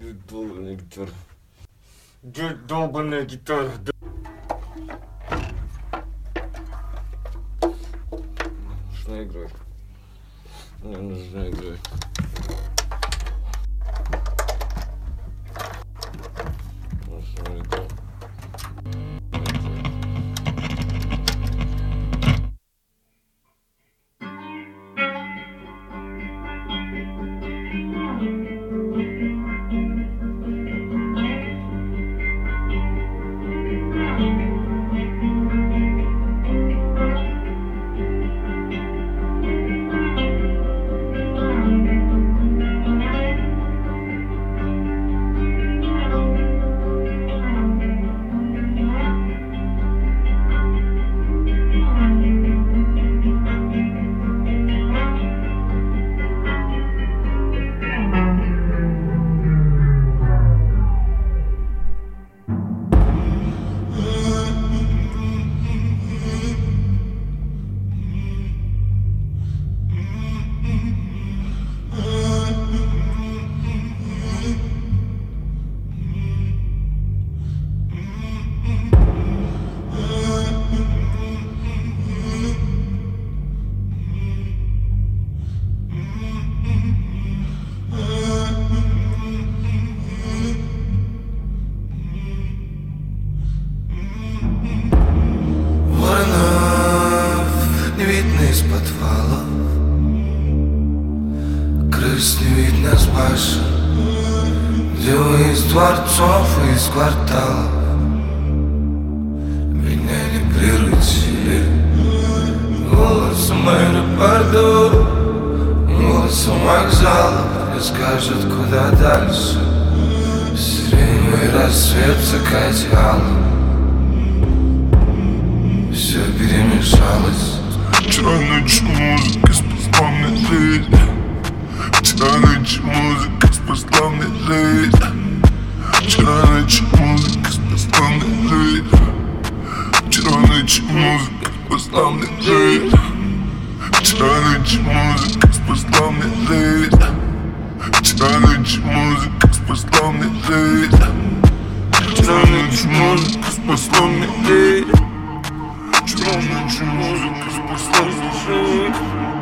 Долбаная гитара. Долбаная гитара. Нужно играть. Мне нужно играть. Нужно играть. Из подвала крыс не видно с башен, дело из дворцов и из кварталов. Меня не приручили голосом аэропорту, голосом вокзала. Мне скажут, куда дальше. Сиреневый рассвет в закате алым. Все перемешалось. Вчера ночью музыка спасла мне жизнь. Вчера ночью музыка спасла мне жизнь. Вчера ночью музыка спасла мне жизнь. Вчера ночью музыка спасла мне жизнь. Вчера ночью музыка спасла мне жизнь. Вчера ночью музыка спасла мне жизнь. Вчера ночью музыка спасла мне жизнь. Вчера ночью музыка спасла мне жизнь.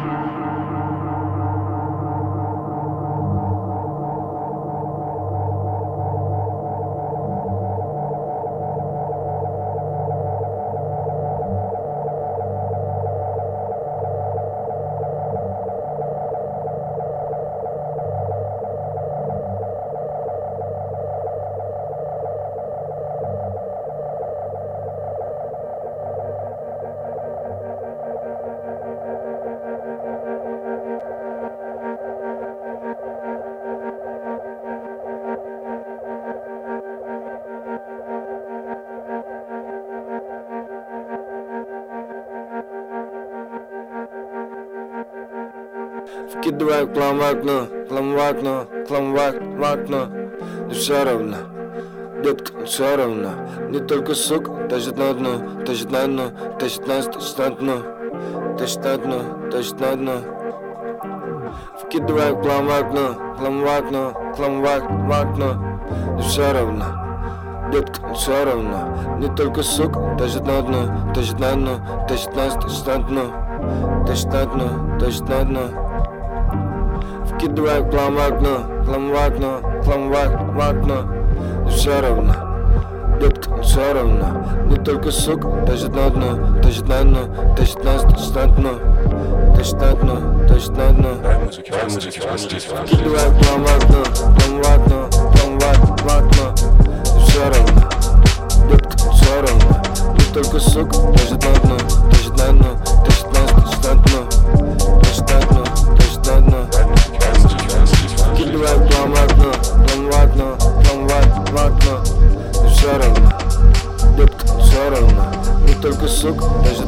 Вкидываю клам в окно, клам в окно, клам в окно. Но все равно, детка, все равно. Не только сука тащит на дно, тащит на дно, тащит нас, тащит на дно, тащит на дно, тащит на дно. Вкидываю клам в окно, клам в окно, клам в окно. Но все равно, детка, все равно. Не только сука тащит на дно, тащит на дно, тащит нас, тащит на дно, тащит на дно, тащит на дно. Вкидываю клам в окно, клам в окно, клам в окно. Но все равно, детка, все равно. Не только сука тащит на дно, тащит на дно, тащит нас, тащит на дно, тащит на дно, тащит на дно. Вкидываю клам в окно, клам в окно, клам в окно. Но все равно, детка, все равно. Не только сука тащит на дно, тащит на дно, тащит нас, тащит на дно, тащит на дно, тащит на дно. Вкидываю клам в окно, клам в окно, клам в окно. Но все равно, детка, все равно. Не только сука тащит